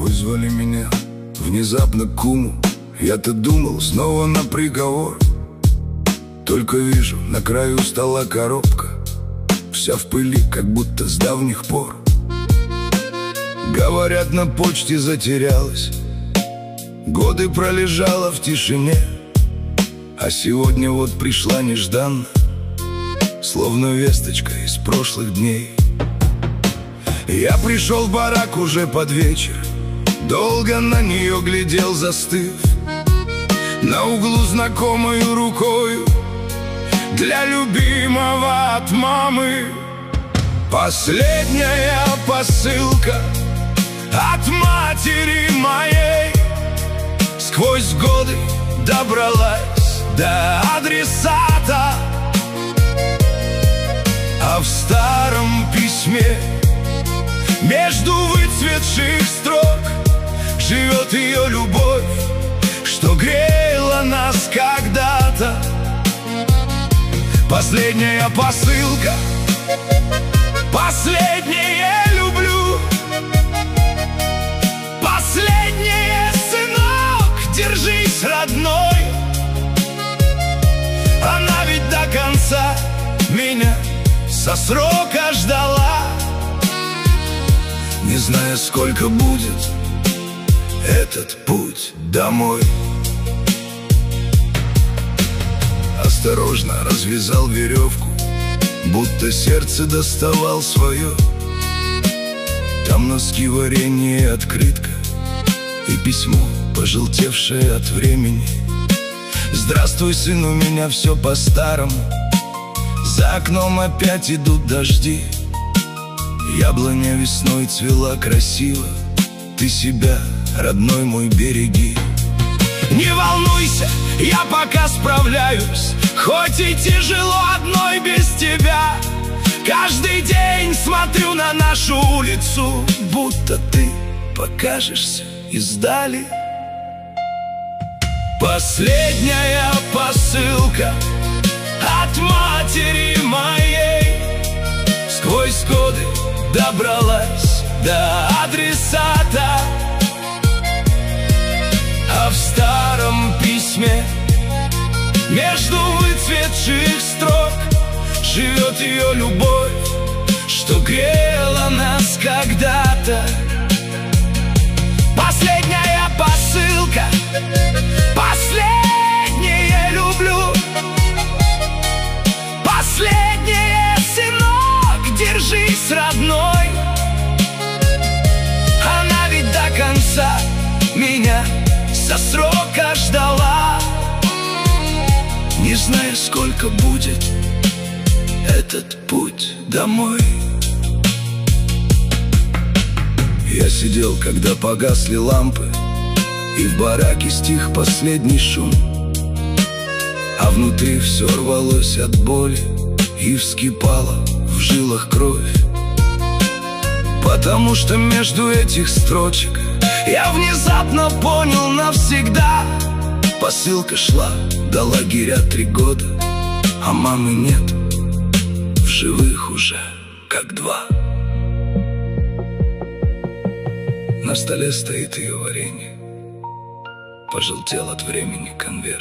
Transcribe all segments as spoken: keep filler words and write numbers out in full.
Вызвали меня внезапно к куму. Я-то думал снова на приговор. Только вижу, на краю стола коробка, вся в пыли, как будто с давних пор. Говорят, на почте затерялась, годы пролежала в тишине. А сегодня вот пришла нежданно, словно весточка из прошлых дней. Я пришел в барак уже под вечер, долго на нее глядел, застыв. На углу знакомою рукою для любимого от мамы. Последняя посылка от матери моей сквозь годы добралась до адресата. А в старом письме между выцветших строк живет ее любовь, что грела нас когда-то. Последняя посылка, последнее люблю, последнее, сынок, держись, родной. Она ведь до конца меня со срока ждала, не зная, сколько будет этот путь домой. Осторожно развязал веревку, будто сердце доставал свое. Там носки, варенье и открытка, и письмо, пожелтевшее от времени. Здравствуй, сын, у меня все по-старому. За окном опять идут дожди. Яблоня весной цвела красиво. Ты себя, родной мой, береги. Не волнуйся, я пока справляюсь, хоть и тяжело одной без тебя. Каждый день смотрю на нашу улицу, будто ты покажешься издали. Последняя посылка от матери моей сквозь годы добралась до адресата. А в старом письме между выцветших строк живет ее любовь, что грела нас когда-то. Последняя посылка, последнее люблю, последнее, сынок, держись, родной. Она ведь до конца меня со срока ждала, не зная, сколько будет этот путь домой. Я сидел, когда погасли лампы, и в бараке стих последний шум, а внутри все рвалось от боли и вскипала в жилах кровь. Потому что между этих строчек я внезапно понял навсегда: посылка шла до лагеря три года, а мамы нет, в живых уже как два. На столе стоит ее варенье, пожелтел от времени конверт,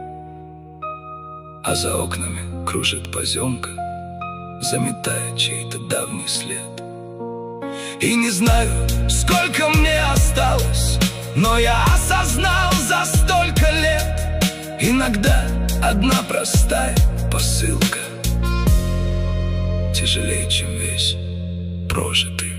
а за окнами кружит поземка, заметая чей-то давний след. И не знаю, сколько мне осталось, но я осознал за столько лет: иногда одна простая посылка тяжелее, чем весь прожитый